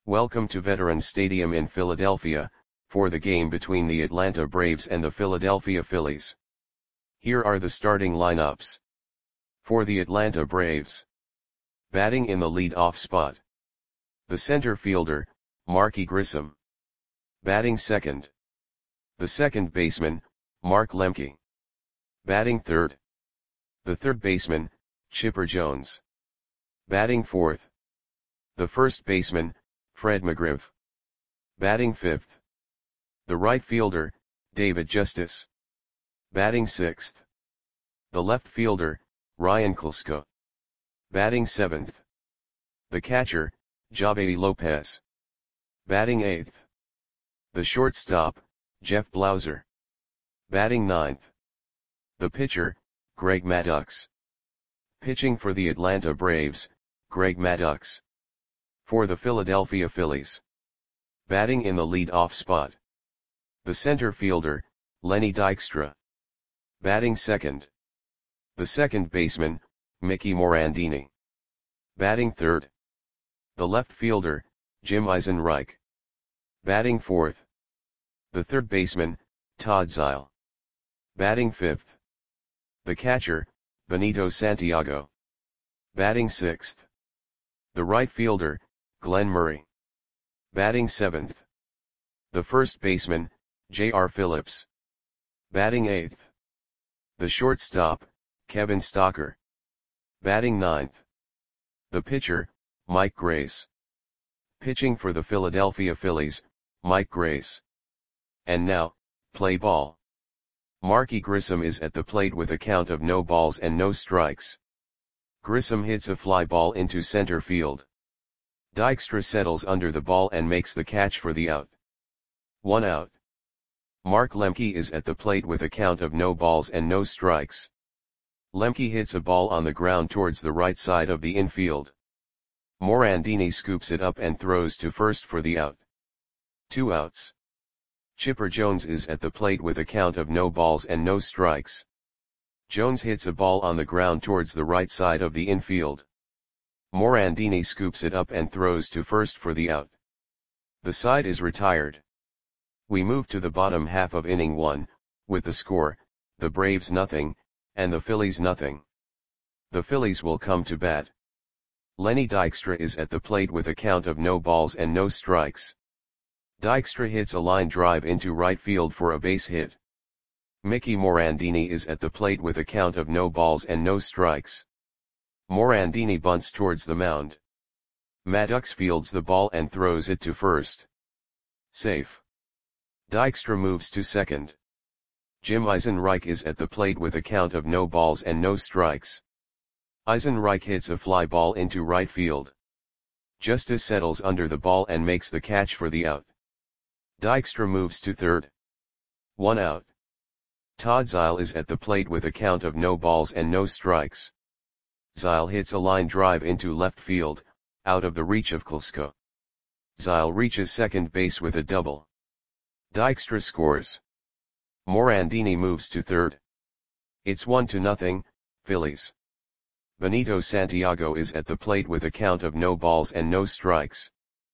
Welcome to Veterans Stadium in Philadelphia, for the game between the Atlanta Braves and the Philadelphia Phillies. Here are the starting lineups. For the Atlanta Braves. Batting in the lead-off spot. The center fielder, Marky Grissom. Batting second. The second baseman, Mark Lemke. Batting third. The third baseman, Chipper Jones. Batting fourth. The first baseman, Fred McGriff. Batting fifth. The right fielder, David Justice. Batting sixth. The left fielder, Ryan Klesko. Batting seventh. The catcher, Javy Lopez. Batting eighth. The shortstop, Jeff Blauser. Batting ninth. The pitcher, Greg Maddux. Pitching for the Atlanta Braves, Greg Maddux. For the Philadelphia Phillies. Batting in the lead-off spot. The center fielder, Lenny Dykstra. Batting second. The second baseman, Mickey Morandini. Batting third. The left fielder, Jim Eisenreich. Batting fourth. The third baseman, Todd Zeile. Batting fifth. The catcher, Benito Santiago. Batting sixth. The right fielder, Glenn Murray. Batting seventh. The first baseman, J.R. Phillips. Batting eighth. The shortstop, Kevin Stocker. Batting ninth. The pitcher, Mike Grace. Pitching for the Philadelphia Phillies, Mike Grace. And now, play ball. Marky Grissom is at the plate with a count of no balls and no strikes. Grissom hits a fly ball into center field. Dykstra settles under the ball and makes the catch for the out. 1 out. Mark Lemke is at the plate with a count of no balls and no strikes. Lemke hits a ball on the ground towards the right side of the infield. Morandini scoops it up and throws to first for the out. 2 outs. Chipper Jones is at the plate with a count of no balls and no strikes. Jones hits a ball on the ground towards the right side of the infield. Morandini scoops it up and throws to first for the out. The side is retired. We move to the bottom half of inning 1, with the score, the Braves nothing, and the Phillies nothing. The Phillies will come to bat. Lenny Dykstra is at the plate with a count of no balls and no strikes. Dykstra hits a line drive into right field for a base hit. Mickey Morandini is at the plate with a count of no balls and no strikes. Morandini bunts towards the mound. Maddux fields the ball and throws it to first. Safe. Dykstra moves to second. Jim Eisenreich is at the plate with a count of no balls and no strikes. Eisenreich hits a fly ball into right field. Justice settles under the ball and makes the catch for the out. Dykstra moves to third. 1 out. Todd Zeile is at the plate with a count of no balls and no strikes. Zeile hits a line drive into left field, out of the reach of Klesko. Zeile reaches second base with a double. Dykstra scores. Morandini moves to third. It's 1-0, Phillies. Benito Santiago is at the plate with a count of no balls and no strikes.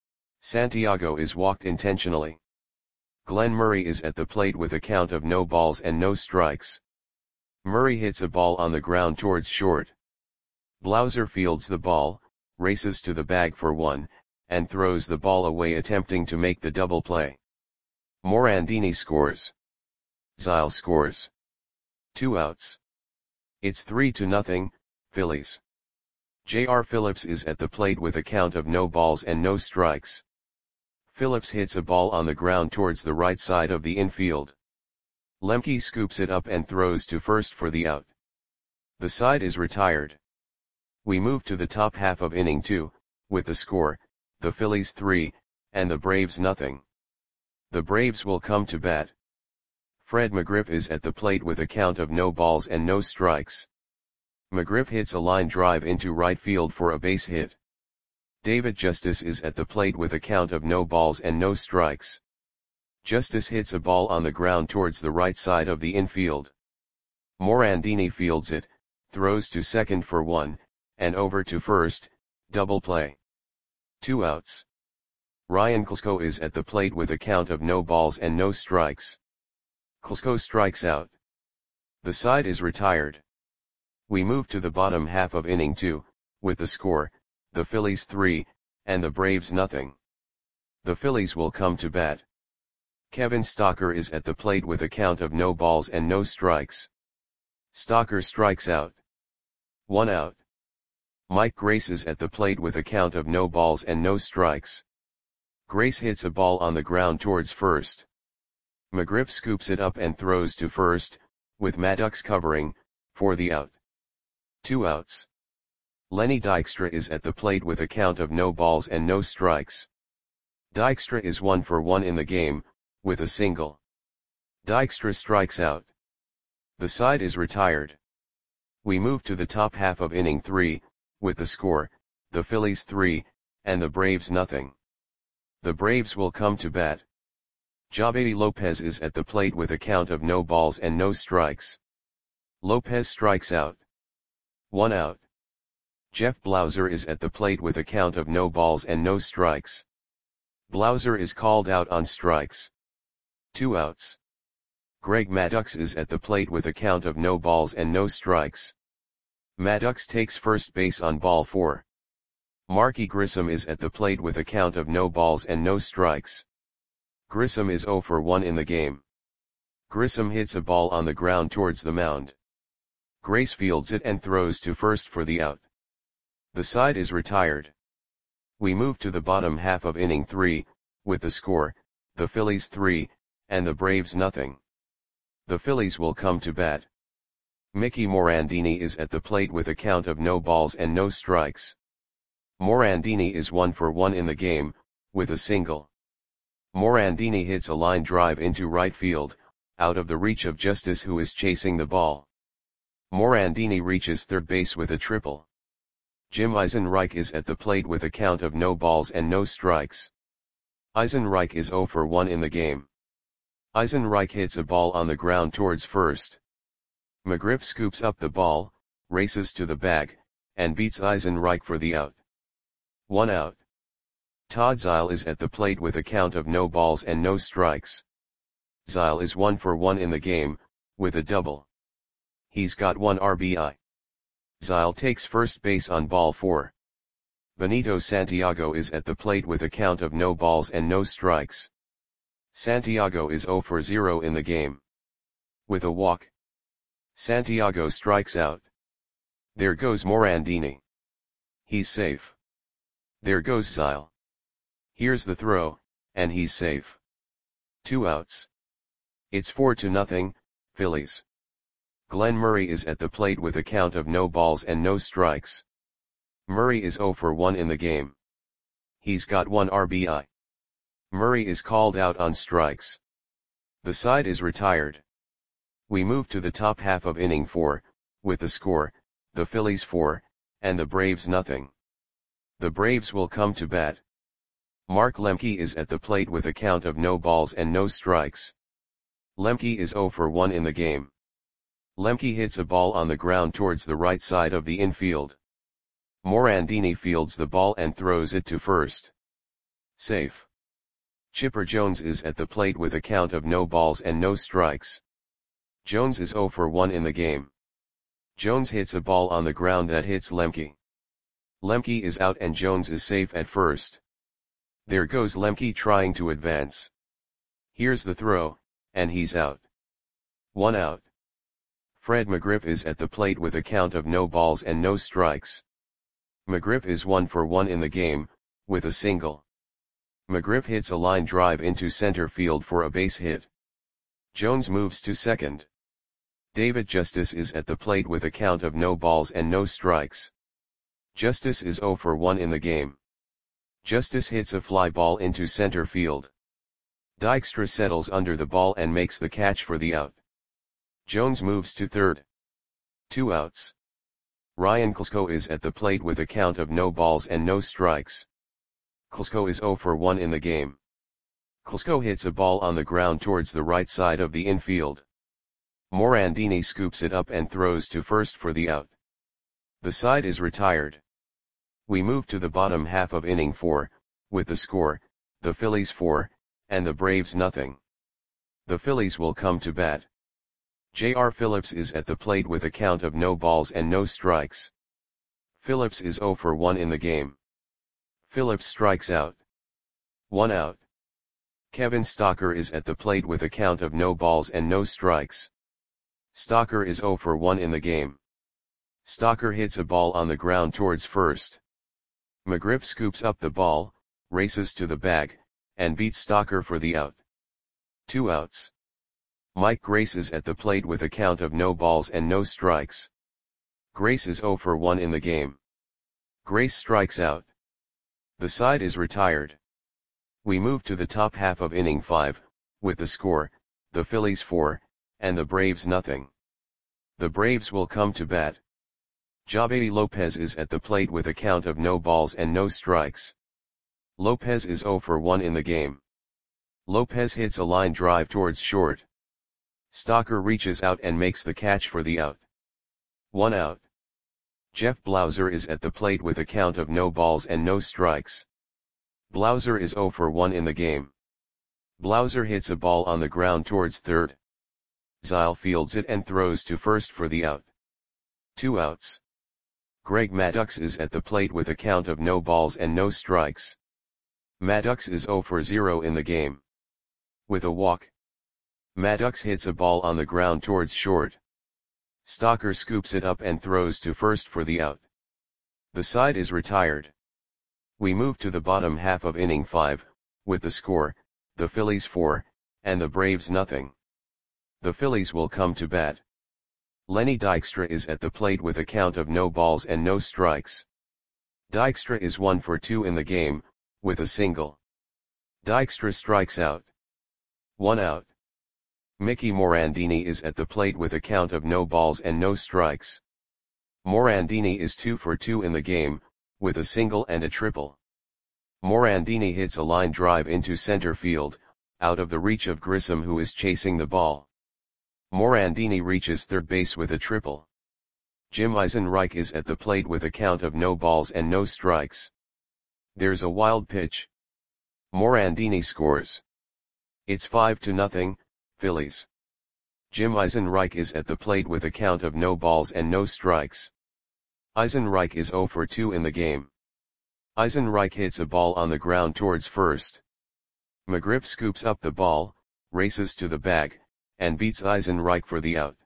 Santiago is walked intentionally. Glenn Murray is at the plate with a count of no balls and no strikes. Murray hits a ball on the ground towards short. Blauser fields the ball, races to the bag for 1, and throws the ball away attempting to make the double play. Morandini scores. Zeile scores. 2 outs. It's 3-0, Phillies. J.R. Phillips is at the plate with a count of no balls and no strikes. Phillips hits a ball on the ground towards the right side of the infield. Lemke scoops it up and throws to first for the out. The side is retired. We move to the top half of inning 2, with the score, the Phillies 3, and the Braves nothing. The Braves will come to bat. Fred McGriff is at the plate with a count of no balls and no strikes. McGriff hits a line drive into right field for a base hit. David Justice is at the plate with a count of no balls and no strikes. Justice hits a ball on the ground towards the right side of the infield. Morandini fields it, throws to second for 1, and over to first, double play. 2 outs. Ryan Klsko is at the plate with a count of no balls and no strikes. Klsko strikes out. The side is retired. We move to the bottom half of inning 2, with the score, the Phillies 3, and the Braves nothing. The Phillies will come to bat. Kevin Stocker is at the plate with a count of no balls and no strikes. Stocker strikes out. 1 out. Mike Grace is at the plate with a count of no balls and no strikes. Grace hits a ball on the ground towards first. McGriff scoops it up and throws to first, with Maddox covering, for the out. 2 outs. Lenny Dykstra is at the plate with a count of no balls and no strikes. Dykstra is 1 for 1 in the game, with a single. Dykstra strikes out. The side is retired. We move to the top half of inning 3, with the score, the Phillies 3, and the Braves nothing. The Braves will come to bat. Javedi Lopez is at the plate with a count of no balls and no strikes. Lopez strikes out. 1 out. Jeff Blauser is at the plate with a count of no balls and no strikes. Blauser is called out on strikes. 2 outs. Greg Maddux is at the plate with a count of no balls and no strikes. Maddux takes first base on ball 4. Marky Grissom is at the plate with a count of no balls and no strikes. Grissom is 0 for 1 in the game. Grissom hits a ball on the ground towards the mound. Grace fields it and throws to first for the out. The side is retired. We move to the bottom half of inning 3, with the score, the Phillies 3, and the Braves nothing. The Phillies will come to bat. Mickey Morandini is at the plate with a count of no balls and no strikes. Morandini is 1 for 1 in the game, with a single. Morandini hits a line drive into right field, out of the reach of Justice, who is chasing the ball. Morandini reaches third base with a triple. Jim Eisenreich is at the plate with a count of no balls and no strikes. Eisenreich is 0 for 1 in the game. Eisenreich hits a ball on the ground towards first. McGriff scoops up the ball, races to the bag, and beats Eisenreich for the out. 1 out. Todd Zeile is at the plate with a count of no balls and no strikes. Zeile is 1 for 1 in the game, with a double. He's got 1 RBI. Zeile takes first base on ball 4. Benito Santiago is at the plate with a count of no balls and no strikes. Santiago is 0 for 0 in the game. With a walk. Santiago strikes out. There goes Morandini. He's safe. There goes Zeile. Here's the throw, and he's safe. 2 outs. It's 4-0, Phillies. Glenn Murray is at the plate with a count of no balls and no strikes. Murray is 0 for 1 in the game. He's got 1 RBI. Murray is called out on strikes. The side is retired. We move to the top half of inning 4, with the score, the Phillies 4, and the Braves nothing. The Braves will come to bat. Mark Lemke is at the plate with a count of no balls and no strikes. Lemke is 0 for 1 in the game. Lemke hits a ball on the ground towards the right side of the infield. Morandini fields the ball and throws it to first. Safe. Chipper Jones is at the plate with a count of no balls and no strikes. Jones is 0 for 1 in the game. Jones hits a ball on the ground that hits Lemke. Lemke is out and Jones is safe at first. There goes Lemke trying to advance. Here's the throw, and he's out. 1 out. Fred McGriff is at the plate with a count of no balls and no strikes. McGriff is 1 for 1 in the game, with a single. McGriff hits a line drive into center field for a base hit. Jones moves to second. David Justice is at the plate with a count of no balls and no strikes. Justice is 0 for 1 in the game. Justice hits a fly ball into center field. Dykstra settles under the ball and makes the catch for the out. Jones moves to third. 2 outs. Ryan Klsko is at the plate with a count of no balls and no strikes. Klsko is 0 for 1 in the game. Klsko hits a ball on the ground towards the right side of the infield. Morandini scoops it up and throws to first for the out. The side is retired. We move to the bottom half of inning 4, with the score, the Phillies 4, and the Braves nothing. The Phillies will come to bat. J.R. Phillips is at the plate with a count of no balls and no strikes. Phillips is 0 for 1 in the game. Phillips strikes out. 1 out. Kevin Stocker is at the plate with a count of no balls and no strikes. Stocker is 0 for 1 in the game. Stocker hits a ball on the ground towards first. McGriff scoops up the ball, races to the bag, and beats Stocker for the out. 2 outs. Mike Grace is at the plate with a count of no balls and no strikes. Grace is 0 for 1 in the game. Grace strikes out. The side is retired. We move to the top half of inning 5, with the score, the Phillies 4, and the Braves nothing. The Braves will come to bat. Javedi Lopez is at the plate with a count of no balls and no strikes. Lopez is 0 for 1 in the game. Lopez hits a line drive towards short. Stocker reaches out and makes the catch for the out. 1 out. Jeff Blauser is at the plate with a count of no balls and no strikes. Blauser is 0 for 1 in the game. Blauser hits a ball on the ground towards third. Zile fields it and throws to first for the out. 2 outs. Greg Maddux is at the plate with a count of no balls and no strikes. Maddux is 0 for 0 in the game. With a walk, Maddux hits a ball on the ground towards short. Stocker scoops it up and throws to first for the out. The side is retired. We move to the bottom half of inning 5, with the score, the Phillies 4, and the Braves nothing. The Phillies will come to bat. Lenny Dykstra is at the plate with a count of no balls and no strikes. Dykstra is 1 for 2 in the game, with a single. Dykstra strikes out. 1 out. Mickey Morandini is at the plate with a count of no balls and no strikes. Morandini is 2 for 2 in the game, with a single and a triple. Morandini hits a line drive into center field, out of the reach of Grissom who is chasing the ball. Morandini reaches third base with a triple. Jim Eisenreich is at the plate with a count of no balls and no strikes. There's a wild pitch. Morandini scores. It's 5-0, Phillies. Jim Eisenreich is at the plate with a count of no balls and no strikes. Eisenreich is 0 for 2 in the game. Eisenreich hits a ball on the ground towards first. McGriff scoops up the ball, races to the bag, and beats Eisenreich for the out.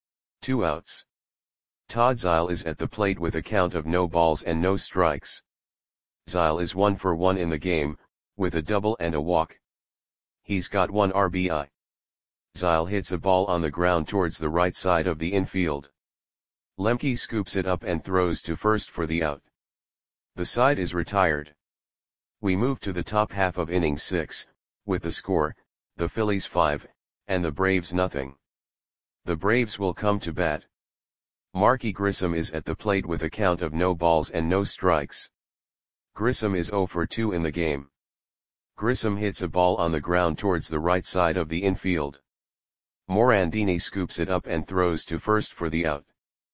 2 outs. Todd Zile is at the plate with a count of no balls and no strikes. Zile is 1 for 1 in the game, with a double and a walk. He's got 1 RBI. Zile hits a ball on the ground towards the right side of the infield. Lemke scoops it up and throws to first for the out. The side is retired. We move to the top half of inning 6, with the score, the Phillies 5, and the Braves nothing. The Braves will come to bat. Marky Grissom is at the plate with a count of no balls and no strikes. Grissom is 0 for 2 in the game. Grissom hits a ball on the ground towards the right side of the infield. Morandini scoops it up and throws to first for the out.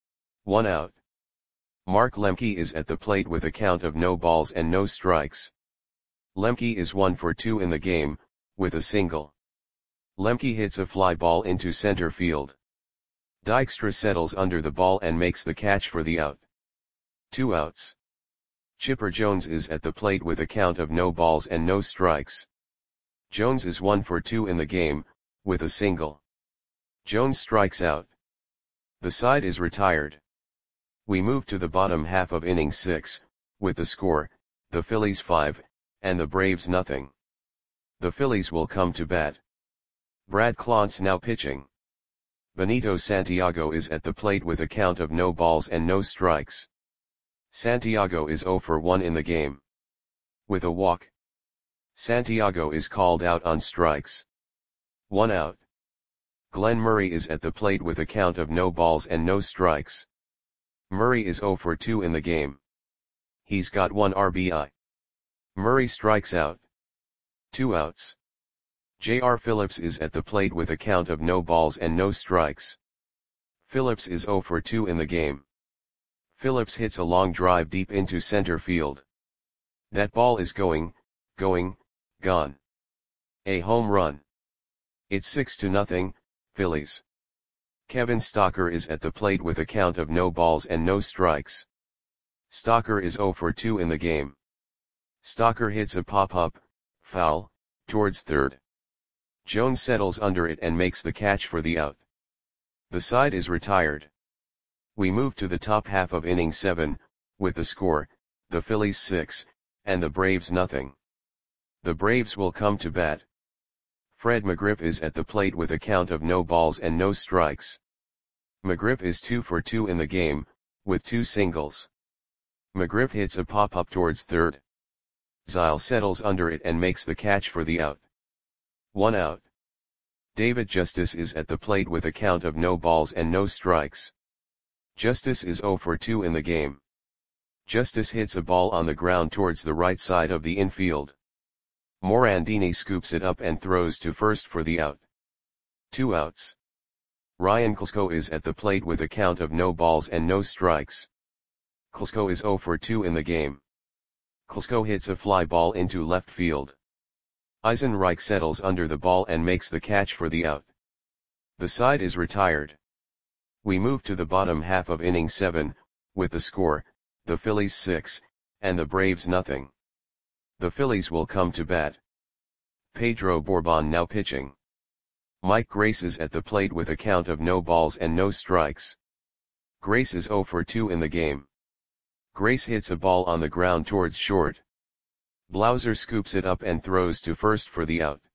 1 out. Mark Lemke is at the plate with a count of no balls and no strikes. Lemke is 1 for 2 in the game, with a single. Lemke hits a fly ball into center field. Dykstra settles under the ball and makes the catch for the out. 2 outs. Chipper Jones is at the plate with a count of no balls and no strikes. Jones is 1 for 2 in the game, with a single. Jones strikes out. The side is retired. We move to the bottom half of inning 6, with the score, the Phillies 5, and the Braves nothing. The Phillies will come to bat. Brad Clontz now pitching. Benito Santiago is at the plate with a count of no balls and no strikes. Santiago is 0 for 1 in the game. With a walk, Santiago is called out on strikes. 1 out. Glenn Murray is at the plate with a count of no balls and no strikes. Murray is 0 for 2 in the game. He's got 1 RBI. Murray strikes out. 2 outs. J.R. Phillips is at the plate with a count of no balls and no strikes. Phillips is 0 for 2 in the game. Phillips hits a long drive deep into center field. That ball is going, gone. A home run. It's 6-0, Phillies. Kevin Stocker is at the plate with a count of no balls and no strikes. Stocker is 0 for 2 in the game. Stocker hits a pop-up, foul, towards third. Jones settles under it and makes the catch for the out. The side is retired. We move to the top half of inning 7, with the score, the Phillies 6, and the Braves nothing. The Braves will come to bat. Fred McGriff is at the plate with a count of no balls and no strikes. McGriff is 2 for 2 in the game, with 2 singles. McGriff hits a pop-up towards third. Zile settles under it and makes the catch for the out. 1 out. David Justice is at the plate with a count of no balls and no strikes. Justice is 0 for 2 in the game. Justice hits a ball on the ground towards the right side of the infield. Morandini scoops it up and throws to first for the out. 2 outs. Ryan Klesko is at the plate with a count of no balls and no strikes. Klesko is 0 for 2 in the game. Klesko hits a fly ball into left field. Eisenreich settles under the ball and makes the catch for the out. The side is retired. We move to the bottom half of inning 7, with the score, the Phillies 6, and the Braves nothing. The Phillies will come to bat. Pedro Bourbon now pitching. Mike Grace is at the plate with a count of no balls and no strikes. Grace is 0 for 2 in the game. Grace hits a ball on the ground towards short. Blauser scoops it up and throws to first for the out.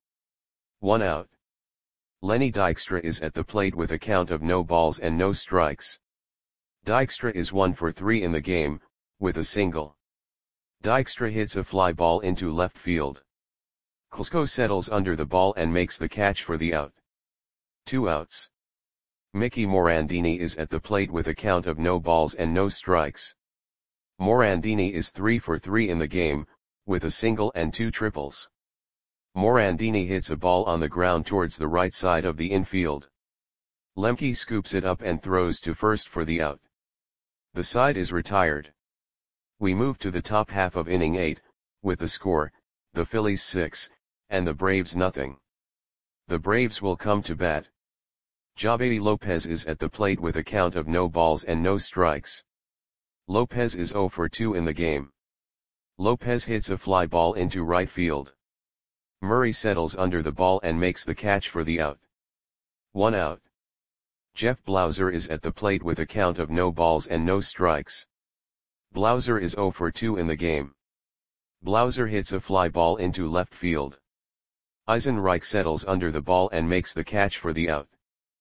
1 out. Lenny Dykstra is at the plate with a count of no balls and no strikes. Dykstra is 1 for 3 in the game, with a single. Dykstra hits a fly ball into left field. Klesko settles under the ball and makes the catch for the out. 2 outs. Mickey Morandini is at the plate with a count of no balls and no strikes. Morandini is 3 for 3 in the game, with a single and 2 triples. Morandini hits a ball on the ground towards the right side of the infield. Lemke scoops it up and throws to first for the out. The side is retired. We move to the top half of inning 8, with the score, the Phillies 6, and the Braves nothing. The Braves will come to bat. Javier Lopez is at the plate with a count of no balls and no strikes. Lopez is 0 for 2 in the game. Lopez hits a fly ball into right field. Murray settles under the ball and makes the catch for the out. 1 out. Jeff Blauser is at the plate with a count of no balls and no strikes. Blauser is 0 for 2 in the game. Blauser hits a fly ball into left field. Eisenreich settles under the ball and makes the catch for the out.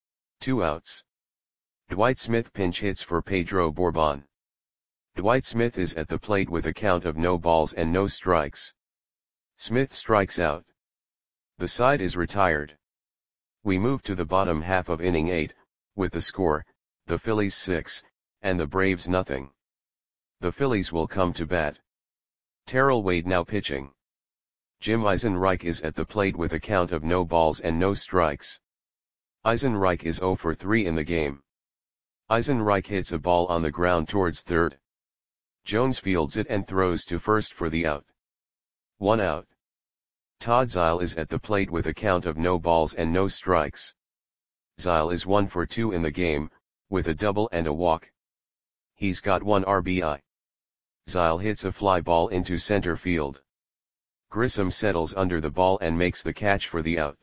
2 outs. Dwight Smith pinch hits for Pedro Bourbon. Dwight Smith is at the plate with a count of no balls and no strikes. Smith strikes out. The side is retired. We move to the bottom half of inning 8, with the score, the Phillies 6, and the Braves nothing. The Phillies will come to bat. Terrell Wade now pitching. Jim Eisenreich is at the plate with a count of no balls and no strikes. Eisenreich is 0 for 3 in the game. Eisenreich hits a ball on the ground towards third. Jones fields it and throws to first for the out. 1 out. Todd Zile is at the plate with a count of no balls and no strikes. Zile is 1 for 2 in the game, with a double and a walk. He's got 1 RBI. Zile hits a fly ball into center field. Grissom settles under the ball and makes the catch for the out.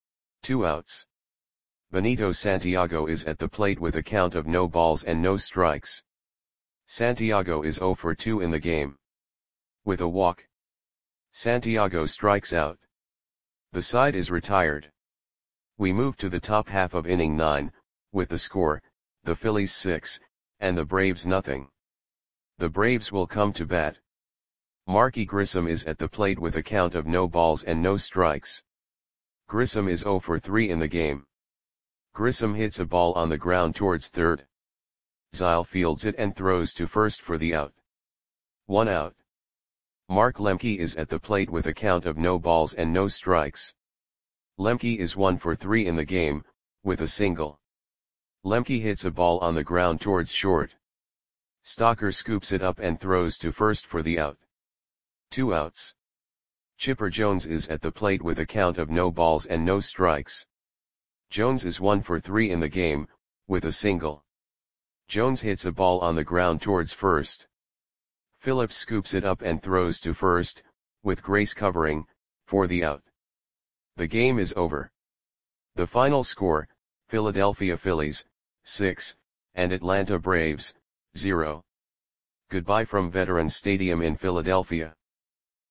2 outs. Benito Santiago is at the plate with a count of no balls and no strikes. Santiago is 0 for 2 in the game. With a walk. Santiago strikes out. The side is retired. We move to the top half of inning 9, with the score, the Phillies 6, and the Braves nothing. The Braves will come to bat. Marky Grissom is at the plate with a count of no balls and no strikes. Grissom is 0 for 3 in the game. Grissom hits a ball on the ground towards third. Zile fields it and throws to first for the out. 1 out. Mark Lemke is at the plate with a count of no balls and no strikes. Lemke is 1 for 3 in the game, with a single. Lemke hits a ball on the ground towards short. Stocker scoops it up and throws to first for the out. 2 outs. Chipper Jones is at the plate with a count of no balls and no strikes. Jones is 1 for 3 in the game, with a single. Jones hits a ball on the ground towards first. Phillips scoops it up and throws to first, with Grace covering, for the out. The game is over. The final score, Philadelphia Phillies, 6, and Atlanta Braves, 0. Goodbye from Veterans Stadium in Philadelphia.